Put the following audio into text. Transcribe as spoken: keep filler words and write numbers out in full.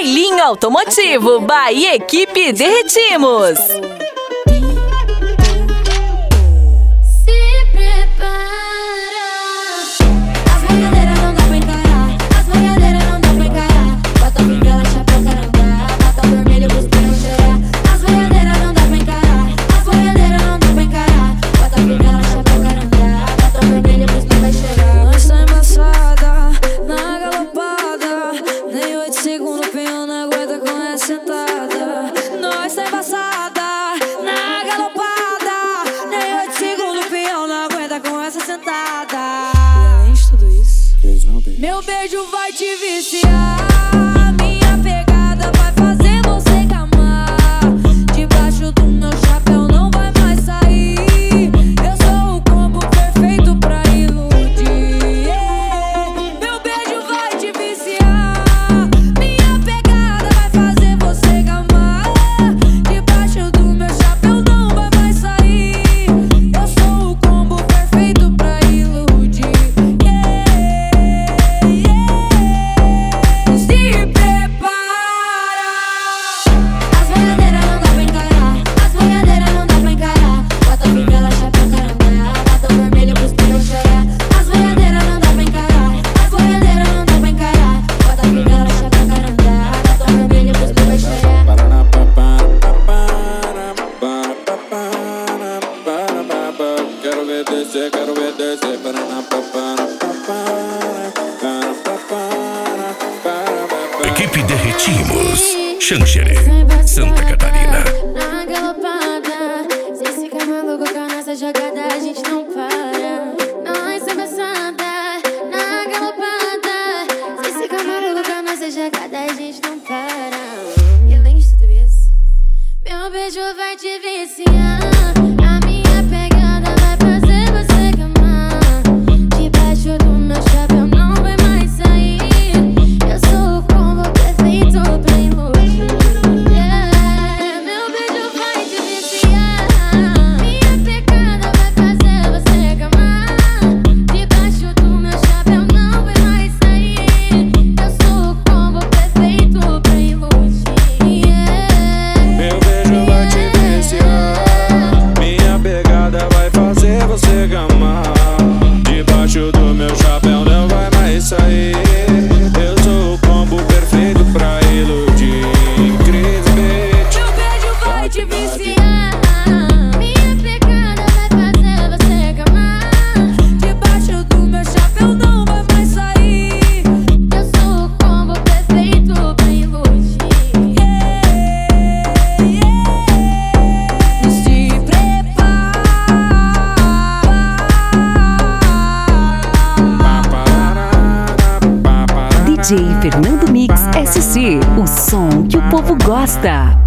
Bailinho Automotivo by Equipe Derretimos. Meu beijo vai te viciar, minha pegada vai fazer você gamar. Debaixo do meu chapéu não vai mais sair. Eu sou o combo perfeito pra iludir. Meu beijo vai te viciar, minha pegada vai fazer você gamar. Debaixo do meu chapéu não vai mais sair. Eu sou o combo perfeito pra iludir. Quero ver descer, quero ver descer. Equipe Derretimos, Xanxerê, Santa Catarina. Na galopada, cê fica maluco com a nossa jogada, a gente não para. Nós é passada, na galopada, cê fica maluco com a nossa jogada, a gente não para. E além de tudo isso, meu beijo vai te viciar. A minha pegada vai fazer você gamar. Debaixo do meu chapéu não vai mais sair. Eu sou o combo perfeito pra iludir. Yeah. Meu beijo vai te viciar. Minha pegada vai fazer você gamar. Debaixo do meu chapéu não vai mais sair. Eu sou o combo perfeito pra iludir. Yeah. Meu beijo vai te viciar, minha pegada vai fazer você gamar. Debaixo do meu chapéu não vai mais sair. Eu sou o combo perfeito pra iludir. Cris, bitch. Meu beijo vai te viciar, minha pegada vai fazer você gamar. Debaixo do meu chapéu não vai mais sair. Eu sou o combo perfeito pra iludir. Yeah, yeah. Se prepara. D J Fernando Mix S C, o som que o povo gosta.